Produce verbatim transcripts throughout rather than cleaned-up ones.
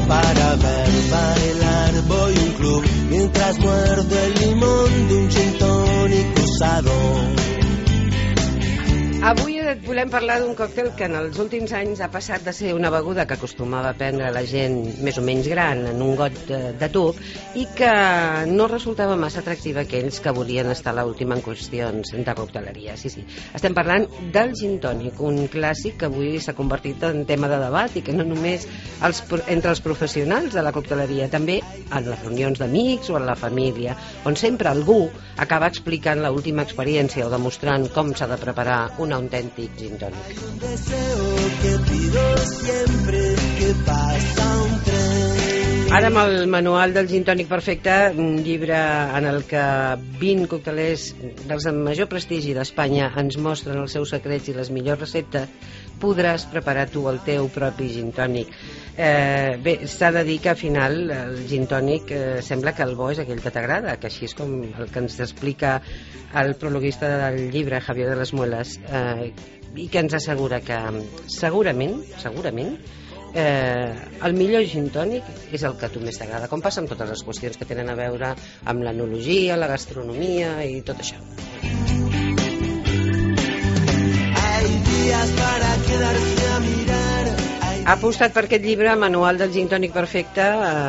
para ver bailar voy a un club mientras muerdo el limón de un gin tónico usado. Avui et volem parlar d'un còctel que en els últims anys ha passat de ser una beguda que acostumava a prendre la gent més o menys gran en un got de, de tub i que no resultava massa atractiva a aquells que volien estar a l'última en qüestions de cocteleria. Sí, sí. Estem parlant del gin tònic, un clàssic que avui s'ha convertit en tema de debat i que no només els, entre els professionals de la cocteleria, també en les reunions d'amics o en la família, on sempre algú acaba explicant l'última experiència o demostrant com s'ha de preparar un autèntic gin tònic. Ara amb el manual del gin tònic perfecte, un llibre en el que vint coctelers dels de major prestigi d'Espanya ens mostren els seus secrets i les millors receptes, podràs preparar tu el teu propi gin tònic. Eh, bé, s'ha de dir que al final el gin tònic eh, sembla que el bo és aquell que t'agrada, que així és com el que ens explica el prologuista del llibre, Javier de las Muelas, eh, i que ens assegura que segurament, segurament, eh, el millor gin tònic és el que a tu més t'agrada, com passa amb totes les qüestions que tenen a veure amb l'enologia, la gastronomia i tot això. Hay días para quedarse a mirar. Ha apostat per aquest llibre, Manual del gin tònic perfecte,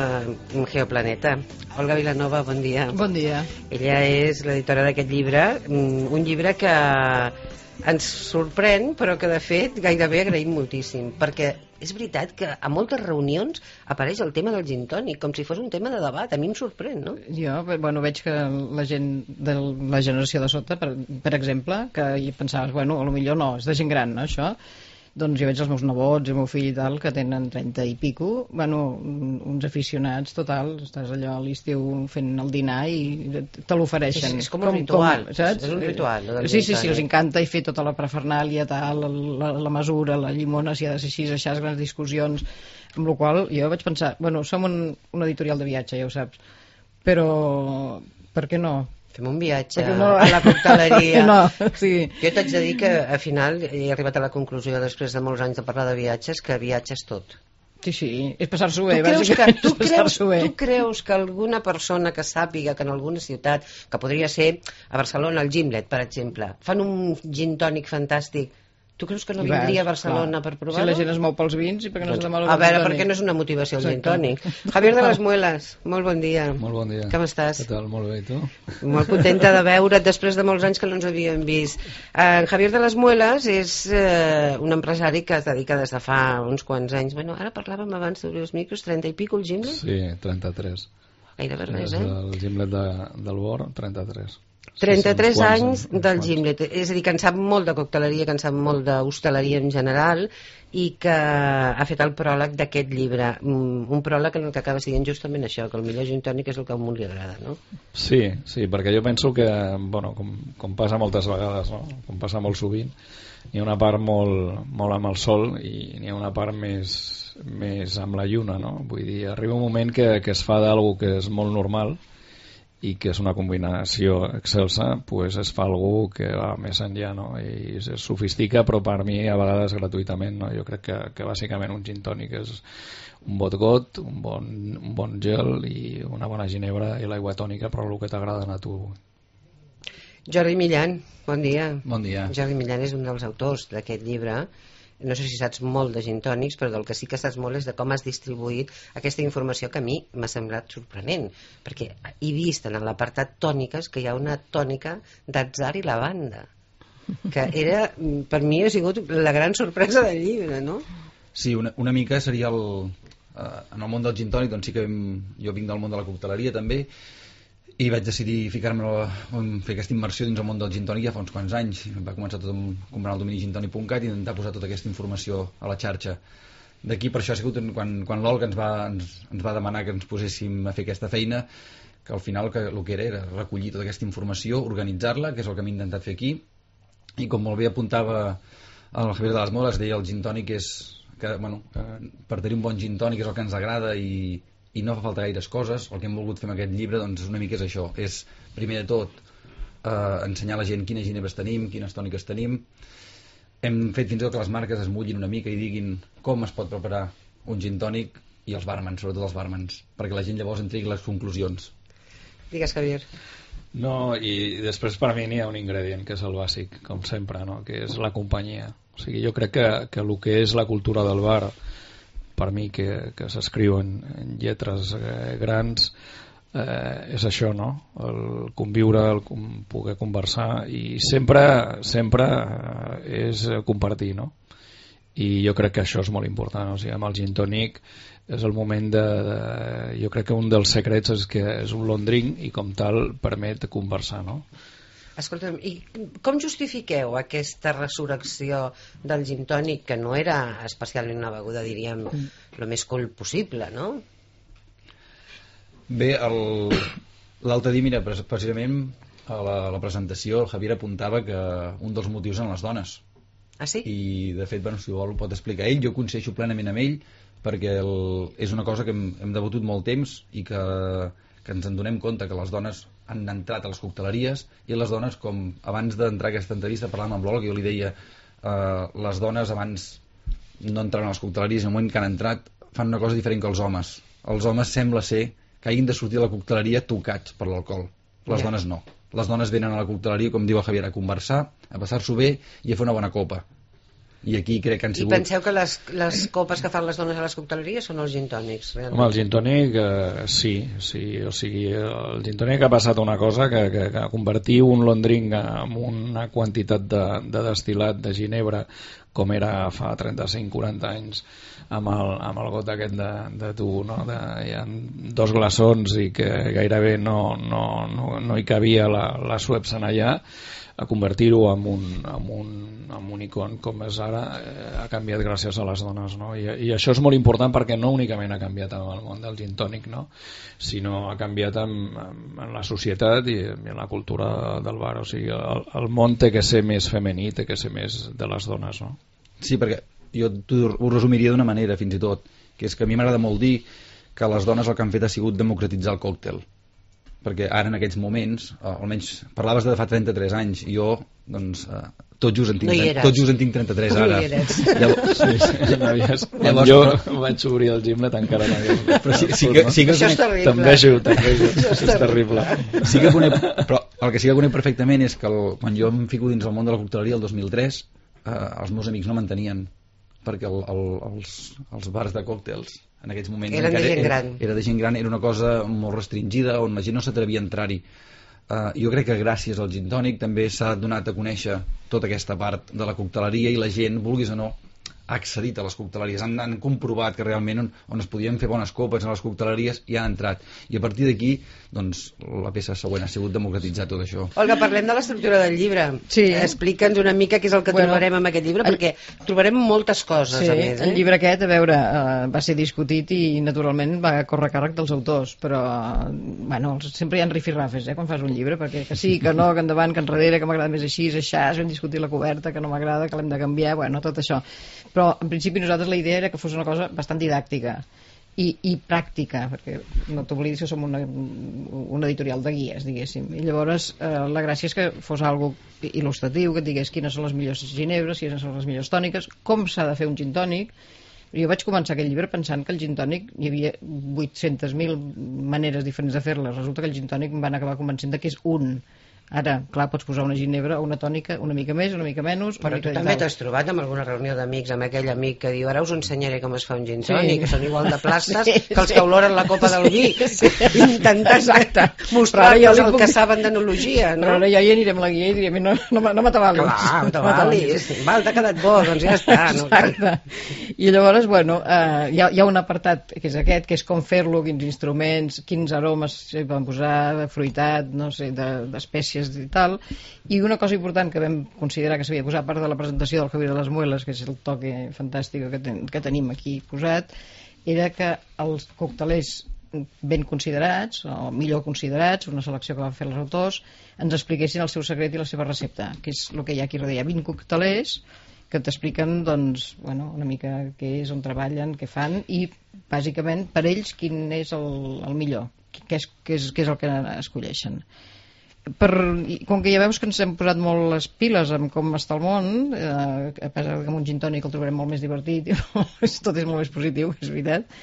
a Geoplaneta. Olga Vilanova, bon dia. Bon dia. Ella és l'editora d'aquest llibre, un llibre que ens sorprèn, però que de fet gairebé agraïm moltíssim, perquè és veritat que a moltes reunions apareix el tema del gin tònic, com si fos un tema de debat. A mi em sorprèn, no? Jo, bueno, veig que la gent de la generació de sota, per, per exemple, que hi pensaves, bueno, potser no, és de gent gran, no, això? Doncs jo veig els meus nebots i el meu fill i tal, que tenen trenta i pico, bueno, uns aficionats total, estàs allò a l'estiu fent el dinar i te l'ofereixen. És, és com un com, ritual, com, saps? És un ritual. Sí, sí, sí, els encanta i fer tota la prefernàlia, tal, la, la mesura, la llimona, si ha de ser així, això, grans discussions, amb la qual jo vaig pensar, bueno, som un, un editorial de viatge, ja ho saps, però per què no? Fem un viatge no, a la cocteleria. No, sí. Jo t'haig de dir que al final he arribat a la conclusió després de molts anys de parlar de viatges que viatge és tot. Sí, sí, és passar-s'ho bé. Tu creus, que, tu, creus, tu creus que alguna persona que sàpiga que en alguna ciutat, que podria ser a Barcelona, el Gimlet, per exemple, fan un gin tònic fantàstic, tu creus que no vindria a Barcelona per provar-ho? Si la gent es mou pels vins, i per què no doncs, s'ha de moure a veure, per què no és una motivació el gin tònic? Javier de las Muelas, molt bon dia. Molt bon dia. Com estàs? Què tal? Molt bé, i tu? Molt contenta de veure't després de molts anys que no ens havíem vist. En Javier de las Muelas és eh, un empresari que es dedica des de fa uns quants anys. Bueno, ara parlàvem abans d'obrir els micros, trenta i pico el Gimlet? Sí, trenta-tres. Gairebé res, eh? El Gimlet de, del Bor, trenta-tres. trenta-tres sí, anys del Gimlet, és a dir, que en sap molt de cocteleria, que en sap molt d'hostaleria en general i que ha fet el pròleg d'aquest llibre, un pròleg en el que acaba sent justament això, que el millor gin tònic és el que a un li agrada, no? Sí, sí, perquè jo penso que, bueno, com, com passa moltes vegades, no? Com passa molt sovint, hi ha una part molt, molt amb el sol i n'hi ha una part més, més amb la lluna, no? Vull dir, arriba un moment que, que es fa d'algú que és molt normal i que és una combinació excelsa, pues es fa algú que va més enllà, no? I es sofistica, però per mi a vegades gratuïtament, no? Jo crec que, que bàsicament un gin tònic és un bon got, un bon, un bon gel i una bona ginebra i l'aigua tònica, però el que t'agrada a tu. Jordi Millan, bon dia. Bon dia. Jordi Millan és un dels autors d'aquest llibre. No sé si saps molt de gin tònics, però del que sí que saps molt és de com has distribuït aquesta informació que a mi m'ha semblat sorprenent, perquè he vist en l'apartat tòniques que hi ha una tònica d'atzar i lavanda, que era, per mi ha sigut la gran sorpresa del llibre, no? Sí, una, una mica seria el... Eh, en el món del gin tònic, doncs sí que hem, jo vinc del món de la cocteleria també, i vaig decidir ficar-me a fer aquesta immersió dins el món del gin tònic ja fa uns quants anys. Va començar tot amb comprar el domini gintònic punt cat i intentar posar tota aquesta informació a la xarxa. D'aquí per això ha sigut quan, quan l'Olga ens va, ens, ens va demanar que ens poséssim a fer aquesta feina, que al final que, el que era era recollir tota aquesta informació, organitzar-la, que és el que hem intentat fer aquí, i com molt bé apuntava el Javier de las Muelas, deia el gin tònic és que, bueno, que per tenir un bon gin tònic és el que ens agrada i i no fa falta gaires coses. El que hem volgut fer amb aquest llibre doncs una mica és això, és primer de tot eh, ensenyar a la gent quines ginebres tenim, quines tòniques tenim. Hem fet fins i tot que les marques es mullin una mica i diguin com es pot preparar un gin tònic i els bàrmens, sobretot els bàrmens, perquè la gent llavors en tregui les conclusions. Digues, Javier. No, i després per mi n'hi ha un ingredient que és el bàsic, com sempre, no? Que és la companyia. O sigui, jo crec que, que el que és la cultura del bar, per mi que, que s'escriu en, en lletres eh, grans, eh, és això, no? El conviure, el com, poder conversar, i sempre, sempre és compartir, no? I jo crec que això és molt important. O sigui, amb el gin tònic és el moment de, de... Jo crec que un dels secrets és que és un long drink i com tal permet conversar, no? Escolta'm, i com justifiqueu aquesta resurrecció del gin tònic, que no era especialment una beguda, diríem, el més cool possible, no? Bé, l'altre dia, mira, precisament a la, a la presentació el Javier apuntava que un dels motius eren les dones. Ah, sí? I de fet, bueno, si vol ho pot explicar ell. Jo coincideixo plenament amb ell perquè el, és una cosa que hem, hem debatut molt temps i que, que ens en donem compte que les dones han entrat a les cocteleries, i les dones, com abans d'entrar a aquesta entrevista parlàvem amb l'Olga, que jo li deia eh, les dones abans no entraven a les cocteleries, en el moment que han entrat fan una cosa diferent que els homes. Els homes sembla ser que hagin de sortir de la cocteleria tocats per l'alcohol. Les yeah. dones no. Les dones venen a la cocteleria, com diu el Javier, a conversar, a passar-s'ho bé i a fer una bona copa. I aquí crec que han sigut... I penseu que les, les copes que fan les dones a les cocteleries són els gin tònics, realment? Home, el gin tònic, eh, sí, sí, o sigui, el gin tònic ha passat una cosa que, que, que convertir un long drink amb una quantitat de, de destil·lat de ginebra, com era fa trenta-cinc quaranta anys, amb el, amb el got aquest de, de tu, no? De, hi ha dos glaçons i que gairebé no, no, no, no hi cabia la, la Schweppes en allà, a convertir-ho en un, en, un, en un icon com és ara, eh, ha canviat gràcies a les dones, no? I, i això és molt important perquè no únicament ha canviat en el món del gin tònic, no? Sinó ha canviat en, en la societat i en la cultura del bar. O sigui, el, el món té que ser més femení, té que ser més de les dones, no? Sí, perquè jo ho resumiria d'una manera fins i tot, que és que a mi m'agrada molt dir que les dones el que han fet ha sigut democratitzar el còctel, perquè ara en aquests moments, eh, almenys parlaves de fa trenta-tres anys, i jo doncs eh, tot just en tinc, no tot just en tinc trenta-tres ara. No hi eres. Llavors, sí, sí, Llavors, llavors, jo però... vaig obrir el gimlet encara no hi eres. Però sí, sí que, sí que això és terrible. T'envejo, t'envejo. És, és terrible. Sí que conec, però el que sí que conec perfectament és que el, quan jo em fico dins el món de la cocteleria el dos mil tres, eh, els meus amics no m'entenien, perquè el, el, els, els bars de còctels en aquests moments eren de gent gran. Era, era de gent gran, era una cosa molt restringida on la gent no s'atrevia a entrar-hi. Uh, jo crec que gràcies al gin tònic també s'ha donat a conèixer tota aquesta part de la cocteleria, i la gent, vulguis o no, ha accedit a les cocteleries, han, han comprovat que realment on, on es podien fer bones copes a les cocteleries i han entrat, i a partir d'aquí doncs la peça següent ha sigut democratitzar tot això. Olga, parlem de l'estructura del llibre. Sí. Explica'ns una mica què és el que bueno, trobarem en aquest llibre, el... perquè trobarem moltes coses, sí, a més. Eh? El llibre aquest, a veure, uh, va ser discutit i naturalment va córrer càrrec dels autors, però uh, bueno, sempre hi ha rifirrafes, eh, quan fas un llibre, perquè que sí, que no, que endavant, que enrere, que m'agrada més així, és això, vam discutir la coberta, que no m'agrada, que l'hem de canviar, bueno, tot això. Però en principi nosaltres la idea era que fos una cosa bastant didàctica i, i pràctica, perquè no t'oblidis que som una, una editorial de guies, diguéssim, i llavors eh, la gràcia és que fos algo il·lustratiu, que et digués quines són les millors ginebres, quines són les millors tòniques, com s'ha de fer un gin tònic. Jo vaig començar aquest llibre pensant que el gin tònic hi havia vuit-centes mil maneres diferents de fer-les. Resulta que el gin tònic em van acabar convencent que és un. Ara, clar, pots posar una ginebra o una tònica una mica més, una mica menys... Una Però mica tu també t'has trobat amb alguna reunió d'amics, amb aquell amic que diu ara us ensenyaré com es fa un gin tònic, sí. Que són igual de plastes sí, que els sí. que oloren la copa del vi. Sí. Intentant mostrar-nos el puc... que saben d'enologia, no? Però ara ja hi anirem a la guia i direm no, no, no m'atabalis. Clar, no t'avalis. Val, t'ha quedat bo, doncs ja està. No? I llavors, bueno, eh, hi, ha, hi ha un apartat que és aquest, que és com fer-lo, quins instruments, quins aromes s'hi van posar, fruitat, no sé, d'espècies i tal, i una cosa important que vam considerar que s'havia posat a part de la presentació del Javier de les Muelas, que és el toque fantàstic que, ten, que tenim aquí posat, era que els coctelers ben considerats, o millor considerats, una selecció que van fer els autors, ens expliquessin el seu secret i la seva recepta, que és el que hi ha aquí darrere. Hi ha vint coctelers que t'expliquen doncs, bueno, una mica què és, on treballen, què fan, i bàsicament per ells quin és el, el millor, què és, què, és, què és el que escolleixen. Per, com que ja veus que ens hem posat molt les piles amb com està el món, eh, a pesar que amb un gin tònic el trobarem molt més divertit i tot és molt més positiu, és veritat,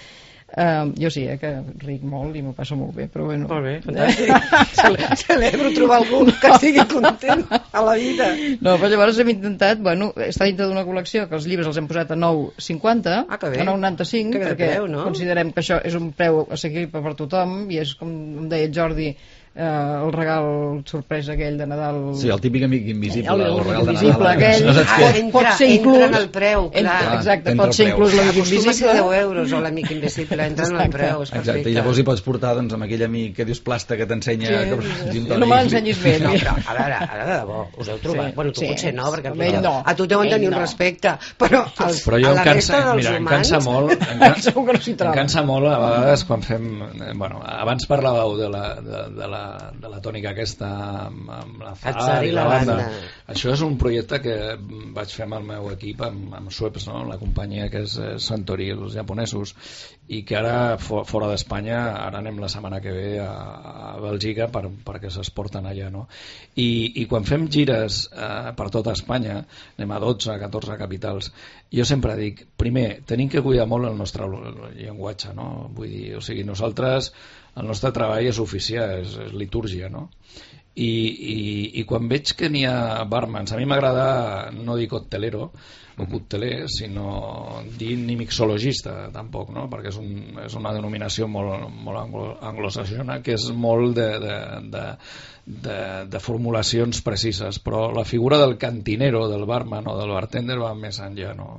Uh, jo sí, eh, que ric molt i m'ho passo molt bé, però bueno. Molt bé, fantàstic. Cele celebro trobar algú que estigui content a la vida. No, però llavors hem intentat, bueno, està dintre d'una col·lecció que els llibres els hem posat a nou cinquanta, ah, a nou noranta-cinc, perquè preu, no? considerem que això és un preu assequible per tothom i és, com em deia Jordi, eh, el regal sorpresa aquell de Nadal. Sí, el típic amic invisible, el, el, el regal de invisible Nadal. aquell. No saps ah, què? entra, pot ser inclús, entra en el preu, clar. Entra, exacte, entra pot ser inclús l'amic Acostuma a ser invisible. deu euros o l'amic invisible, entra en el preu, és perfecte. Exacte, i llavors hi pots portar doncs, amb aquell amic que dius plasta que t'ensenya... Sí, que... sí, no me l'ensenyis bé. No, però ara, ara, ara de debò, us heu trobat? Sí, Bueno, tu sí, potser no, perquè sí, no, a tu deuen tenir un no. respecte, però, els, però jo a em la cansa, resta dels mira, em humans... cansa molt, em cansa, Segur que no s'hi em troba. cansa molt a vegades quan fem, eh, bueno, abans parlàveu de la, de, de la, de la tònica aquesta amb, amb la Zahar i la banda. Això és un projecte que vaig fer amb el meu equip, amb, amb Schweppes, no? La companyia que és eh, Suntory, els japonesos, i que ara for, fora d'Espanya, ara anem la setmana que ve a, a Bèlgica per, perquè s'exporten allà, no? I, i quan fem gires eh, per tota Espanya, anem a dotze, catorze capitals, jo sempre dic, primer, tenim que cuidar molt el nostre llenguatge, no? Vull dir, o sigui, nosaltres, el nostre treball és oficiar, és, és litúrgia, no? I, i, i quan veig que n'hi ha barmans, a mi m'agrada no dir coctelero o cocteler, sinó dir ni mixologista tampoc, no? Perquè és, un, és una denominació molt, molt anglo, anglosaxona, que és molt de, de, de, de, de formulacions precises, però la figura del cantinero, del barman o del bartender va més enllà, no?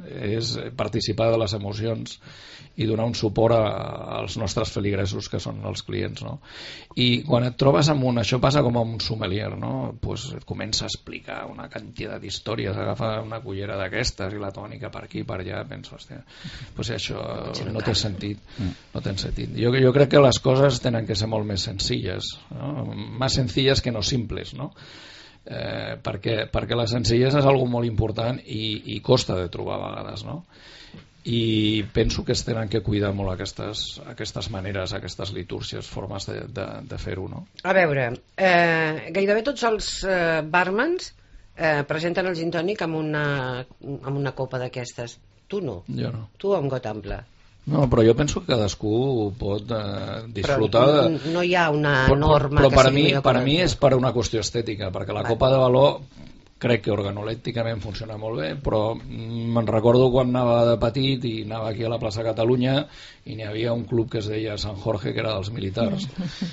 És participar de les emocions i donar un suport a, als nostres feligresos que són els clients, no? I quan et trobes amb un, això passa com amb un sommelier, no? Pues et comença a explicar una quantitat d'històries, agafa una cullera d'aquestes i la tònica per aquí, per allà, penso, hòstia, pues això no té sentit, no té sentit. Jo, jo crec que les coses tenen que ser molt més senzilles, no? Més senzilles que no simples, no? Eh, perquè, perquè la senzillesa és algo molt important i, i costa de trobar a vegades, no? I penso que es tenen que cuidar molt aquestes, aquestes maneres, aquestes litúrgies, formes de, de, de fer-ho, no? A veure, eh, gairebé tots els eh, barmans eh, presenten el gin tònic amb una, amb una copa d'aquestes. Tu no. Jo no. Tu amb got ample. No, però jo penso que cadascú pot eh, disfrutar però de... no hi ha una però, norma però que per sigui mi, millor per que mi és per una qüestió estètica, perquè la Va. copa de valor crec que organolèpticament funciona molt bé, però me'n recordo quan anava de petit i anava aquí a la plaça Catalunya i n'hi havia un club que es deia Sant Jorge, que era dels militars,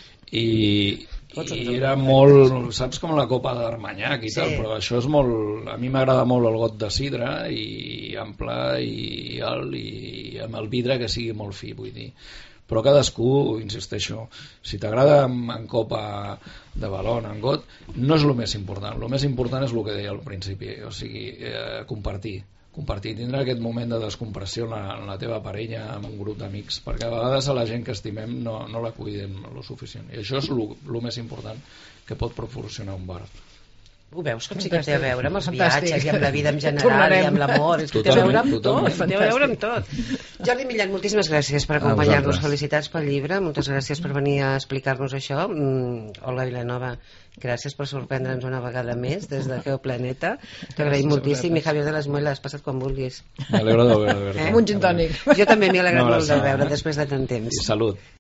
i, i era molt, saps, com la copa d'Armanyac i Sí. tal, però això és molt, a mi m'agrada molt el got de sidra i ample i alt i amb el vidre que sigui molt fi, vull dir. Però cadascú, insisteixo, si t'agrada en, en copa de balon, en got, no és el més important. El més important és el que deia al principi, o sigui, eh, compartir. Compartir, tindre aquest moment de descompressió en la, en la teva parella, amb un grup d'amics, perquè a vegades a la gent que estimem no, no la cuidem lo suficient. I això és el més important que pot proporcionar un bar. Ho veus com sí que té a veure amb els Fantàstic. viatges i amb la vida en general Tornarem. i amb l'amor, és que té a Totalment, veure amb totalment. tot, té a veure amb tot. Jordi Millan, moltíssimes gràcies per acompanyar-nos, vosaltres. felicitats pel llibre, moltes gràcies per venir a explicar-nos això. Mm, Olga Vilanova, gràcies per sorprendre'ns una vegada més des de Geoplaneta, t'agraïm moltíssim, i Javier de les Muelas, passa't quan vulguis. M'alegro de veure. Eh? Un gin tònic. Jo també m'he alegrat No, molt de gràcies. veure després de tant temps. I salut.